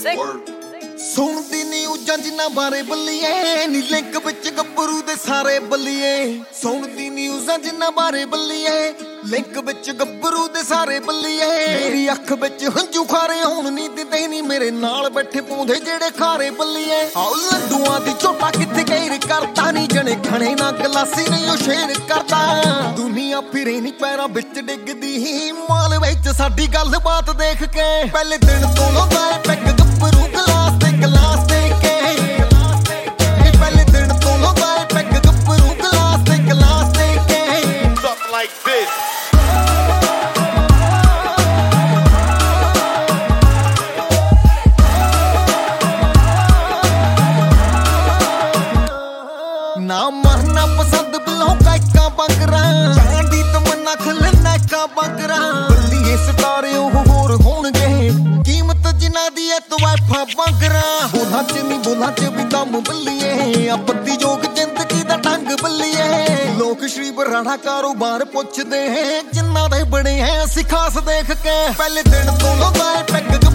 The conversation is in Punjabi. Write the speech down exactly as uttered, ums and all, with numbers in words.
ਸੁਣਦੀ ਨਿਊਜ਼ਾਂ ਜਿਨ੍ਹਾਂ ਬਾਰੇ ਬੱਲੀਏ ਨੀ ਲਿੰਕ ਵਿੱਚ ਗੱਭਰੂ ਦੇ ਸਾਰੇ ਬੱਲੀਏ ਸੁਣਦੀ ਨਿਊਜ਼ਾਂ ਜਿਨ੍ਹਾਂ ਬਾਰੇ ਬੱਲੀਏ ਲਿੰਕ ਵਿੱਚ ਗੱਭਰੂ ਦੇ ਸਾਰੇ ਬੱਲੀਏ ਮੇਰੀ ਅੱਖ ਵਿੱਚ ਹੰਝੂ ਖਾਰੇ ਹੋਣ ਨੀ ਦਿੰਦੇ ਨੀ ਮੇਰੇ ਨਾਲ ਬੈਠੇ ਪੌਂਦੇ ਜਿਹੜੇ ਖਾਰੇ ਬੱਲੀਏ ਆਉ ਲੱਡੂਆਂ ਦੀ ਝੋਟਾ ਕਿੱਥੇ ਗੈਰ ਕਰਦਾ ਨੀ ਜਣੇ ਖਣੇ ਨਾ ਗਲਾਸੀ ਨਹੀਂ ਉਹ ਸ਼ੇਰ ਕਰਦਾ ਦੁਨੀਆ ਫਿਰੇ ਨੀ ਪੈਰਾਂ ਵਿੱਚ ਡਿੱਗਦੀ ਮਾਲ ਵਿੱਚ ਸਾਡੀ ਗੱਲਬਾਤ ਦੇਖ ਕੇ ਪਹਿਲੇ ਦਿਨ ਤੋਂ ਲਾਉਂਦਾ ਏ ਪੈਗ ਗੱਭਰੂ ਗਲਾਸ ਤੇ ਗਲਾਸ ਦੇ ਕੇ ਪਹਿਲੇ ਦਿਨ ਤੋਂ ਲਾਉਂਦਾ ਏ ਪੈਗ ਗੱਭਰੂ ਗਲਾਸ ਤੇ ਗਲਾਸ ਦੇ ਕੇ Something like this. ਨਾ ਮਰਨਾ ਪਸੰਦ ਬਿਲੋਂ ਕਾਇਕਾਂ ਬੰਗਰਾਂ ਜਾਣ ਦੀ ਤਮੰਨਾ ਖਲਨਾਇਕਾਂ ਬੰਗਰਾਂ ਬੱਲੀਏ ਸਿਤਾਰੇ ਉਹ ਹੋਰ ਹੋਣਗੇ ਕੀਮਤ ਜਿਨ੍ਹਾਂ ਦੀ ਐ ਤਵਾਇਫਾਂ ਬੰਗਰਾਂ ਬੋਲਾਂ ਚ ਨਹੀਂ ਬੋਲਾਂ ਚ ਵੀ ਦਮ ਬੱਲੀਏ ਆਪੱਤੀ ਜੋਗ ਜ਼ਿੰਦਗੀ ਦਾ ਢੰਗ ਬੱਲੀਏ ਲੋਕ ਸ਼੍ਰੀ ਬਰਾੜਾ ਕਾਰੋਬਾਰ ਪੁੱਛਦੇ ਜਿਨ੍ਹਾਂ ਦੇ ਬਣੇ ਐ ਅਸੀਂ ਖਾਸ ਦੇਖ ਕੇ ਪਹਿਲੇ ਦਿਨ ਤੋਂ ਲਾਉਂਦਾ ਏ ਪੈਗ